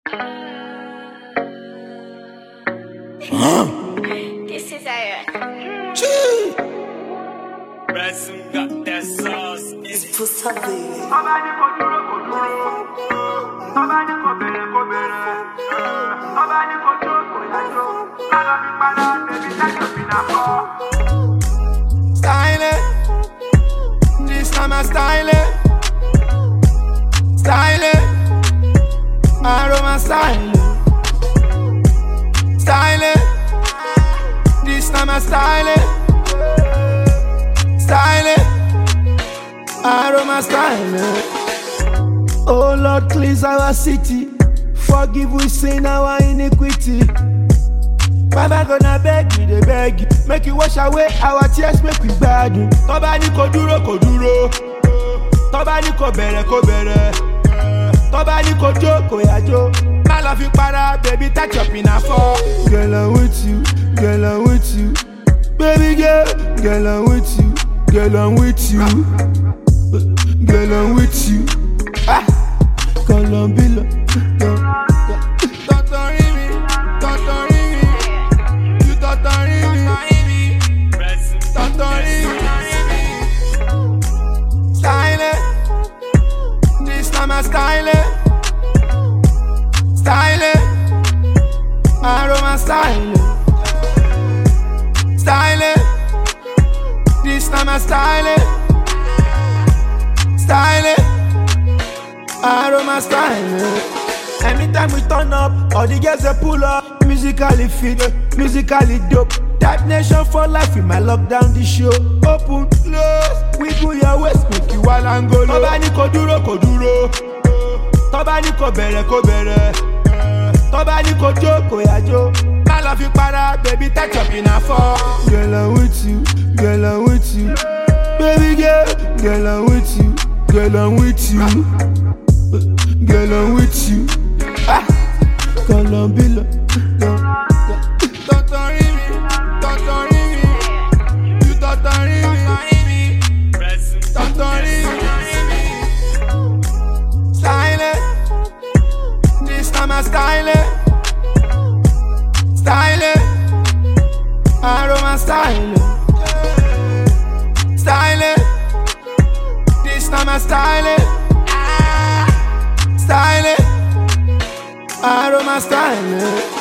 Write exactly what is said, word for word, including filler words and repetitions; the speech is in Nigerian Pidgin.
This is Aaron. Brazil got that sauce. It's Pusavi. Styling, this time I styling, styling, aroma styling, styling, this time I styling, styling, aroma styling. Oh Lord, cleanse our city, forgive we sin our iniquity. Baba gonna beg me, they beg you. Make you wash away our tears, make we bad you. Toba ni ko duro, ko duro. Toba ni ko bere, ko bere. Toba ni ko jo, ko ya jo. My love you para, baby, touch up in a fall. Girl, I'm with you, girl, I'm with you. Baby girl, girl, I'm with you. Girl, I'm with you. Girl, I'm with you. Ah, Colombia. Styling, styling, aroma styling, styling, this time I styling, styling, aroma styling. Anytime we turn up, all the girls they pull up, musically fit, musically dope. That nation for life, we might lock down the show. Open, close, we pull your waist, make you all and go low. Toba ni ko duro, ko duro. Toba ni ko bere, ko bere. Toba ni ko jo, ko ya jo. My love you para, baby, touch up in a fall. Girl, I'm with you, girl, I'm with you. Baby girl, girl, I'm with you. Girl, I'm with you. Girl, I'm with you. Ah, Colombia. Styling, styling, aroma styling, styling, this time I styling, styling, aroma styling.